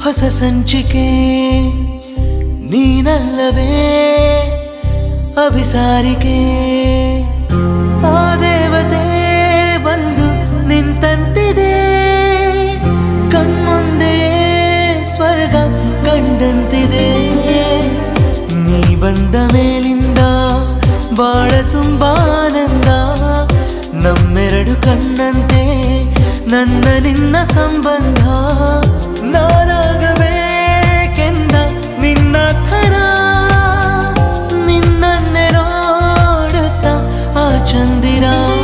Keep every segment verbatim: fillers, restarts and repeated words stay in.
ಹೊಸ ಸಂಚಿಕೆ ನೀನಲ್ಲವೇ ಅಭಿಸಾರಿಕೆ ಆ ದೇವತೆ ಬಂದು ನಿಂತಂತಿದೆ ಕಣ್ಮುಂದೆ ಸ್ವರ್ಗ ಕಂಡಂತಿದೆ ನೀ ಬಂದ ಮೇಲಿಂದ ಬಾಳ ತುಂಬಾ ಆನಂದ ನಮ್ಮೆರಡು ಕಣ್ಣಂತೆ ನನ್ನ ನಿನ್ನ ಸಂಬಂಧ ನಾನಾಗಬೇಕೆಂದ ನಿನ್ನ ಥರ ನಿನ್ನನ್ನೇ ನೋಡುತ್ತ ಆ ಚಂದಿರ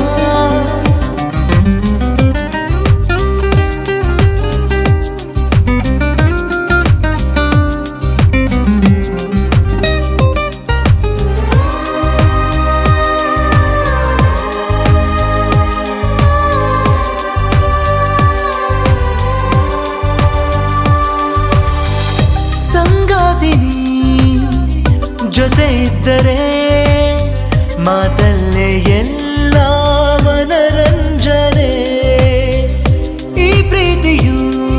ಜೊತೆ ಇದ್ದರೆ ಮಾತಲ್ಲೇ ಎಲ್ಲ ಮನರಂಜನೆ ಈ ಪ್ರೀತಿಯು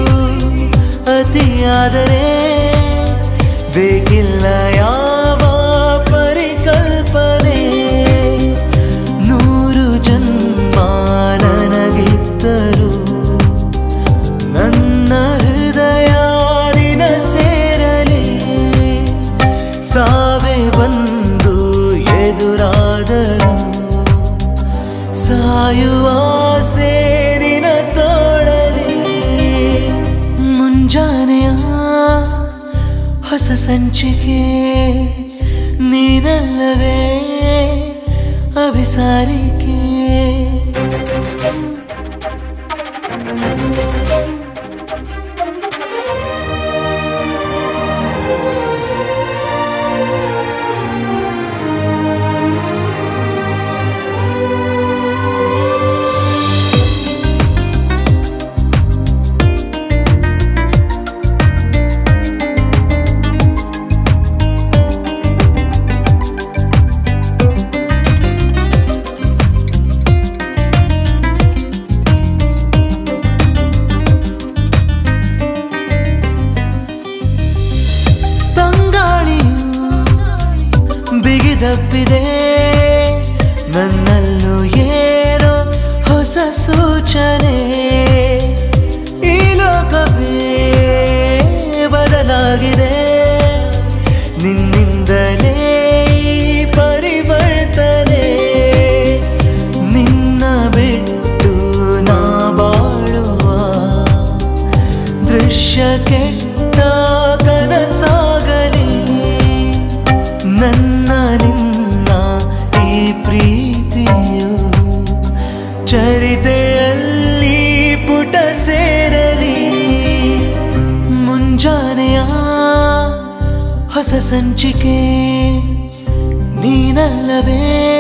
ಅತಿಯಾದರೆ ಬೇಕಿಲ್ಲ ಯಾವ ಪರಿಕಲ್ಪನೆ ನೂರು ಜನ್ಮ ನನಗಿದ್ದರು ನನ್ನ ಹೃದಯ ನಿನ ಸೇರಲಿ ಸಾವೇ ಬಂದು ಎದುರಾದರು ಸಾಯುವ ಸೇರಿನ ತೋಳಲಿ ಮುಂಜಾನೆಯ ಹೊಸ ಸಂಚಿಕೆ ನೀನಲ್ಲವೇ ಅಭಿಸಾರಿಕೆ ಬಿಗಿದಪ್ಪಿದೆ ನನ್ನಲ್ಲೂ ಏನೋ ಹೊಸ ಸೂಚನೆ ಈ ಲೋಕವೇ ಬದಲಾಗಿದೆ ನಿನ್ನಿಂದಲೇ ಪರಿವರ್ತನೆ ನಿನ್ನ ಬಿಟ್ಟು ನಾ ಬಾಳುವ ದೃಶ್ಯ ಕೆಟ್ಟ ಕನಸಾಗಲಿ ನನ್ನ ನಿನ್ನ ಈ ಪ್ರೀತಿಯು ಚರಿತೆಯಲ್ಲಿ ಪುಟ ಸೇರಲಿ ಮುಂಜಾನೆಯ ಹೊಸ ಸಂಚಿಕೆ ನೀನಲ್ಲವೇ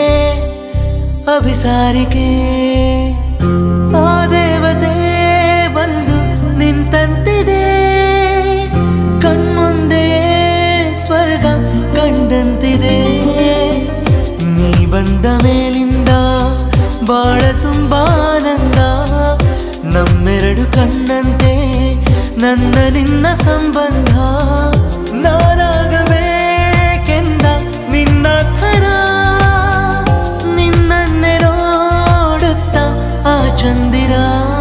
ಅಭಿಸಾರಿಕೆ ಆ ದೇವತೆ ಬಂದು ನಿಂತಂತಿದೆ ಕಣ್ಮುಂದೆಯೇ ಸ್ವರ್ಗ ಕಂಡಂತಿದೆ ನೀ ಬಂದ ಮೇಲಿಂದ ಬಾಳ ತುಂಬಾ ಆನಂದ ನಮ್ಮೆರಡು ಕಣ್ಣಂತೆ ನನ್ನ ನಿನ್ನ ಸಂಬಂಧ ನಾನಾಗಬೇಕೆಂದ ನಿನ್ನ ಥರ ನಿನ್ನನ್ನೇ ನೋಡುತ್ತ ಆ ಚಂದಿರ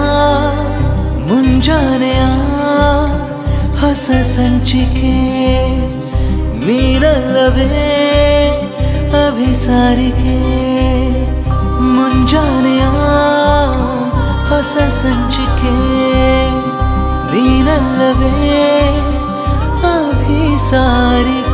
ಮುಂಜಾನೆಯ ಹೊಸ ಸಂಚಿಕೆ ನೀನಲ್ಲವೇ ಅಭಿಸಾರಿಕೆ ಮುಂಜಾನೆಯ ಹೊಸ ಸಂಚಿಕೆ ನೀನಲ್ಲವೇ ಅಭಿಸಾರಿಕೆ